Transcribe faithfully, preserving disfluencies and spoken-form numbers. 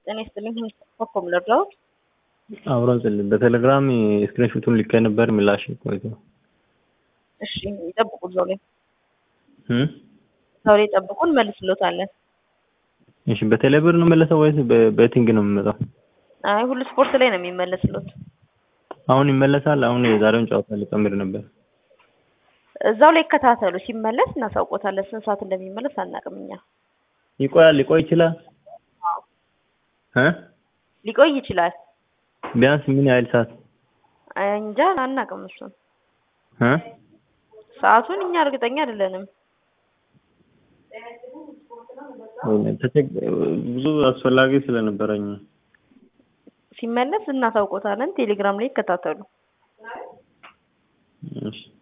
እኔ ስትልኝ ኮኮም ለርዳው አብሮን ስል በቴሌግራም ስክሪንሾቱን ልከ ነበር ምላሽ ቆይቶ እሺ ይጠብቁ ዞሬ እም ዞሬ ይጠብቁን መልስሎታለን። እሺ በቴሌብር ነው መለሰው ወይስ በቤቲንግ ነው የሚመጣው? አይ ሁሉ ስፖርት ላይ ነው የሚመለስሉት። አሁን ይመለሳል። አሁን የዛሬውን ጨዋታ ልጨምር ነበር። እዛው ላይ ከታተሉ ሲመለስ እናሳውቆታለን። ስንት ሰዓት እንደሚመለስ አናውቅምኛ። ይቆያል ሊቆይ ይችላል እ ሊቆይ ይችላል። ቢያንስ ምን ያህል ሰዓት? እንጃ አናውቅም እሱን እ ሰዓቱን እኛ እርግጠኛ አይደለንም። ብዙ አስፈላጊ ስለነበረኝ ሲመለስ እናሳውቆታለን። ቴሌግራም ላይ ከታተሉ። እሺ